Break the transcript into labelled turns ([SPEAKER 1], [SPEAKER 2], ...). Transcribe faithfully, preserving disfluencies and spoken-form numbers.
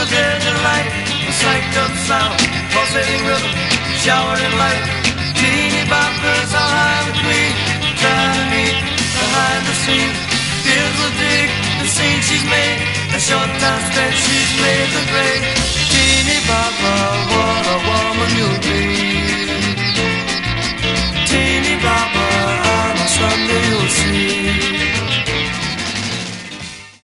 [SPEAKER 1] desert light, the psyched up sound, pulsating rhythm, showering light. Teeny boppers on high between, trying to meet behind the scenes. Tears will dig the scene she's made, a short time spent she's made the grade. Teeny bopper, what a woman you'll be.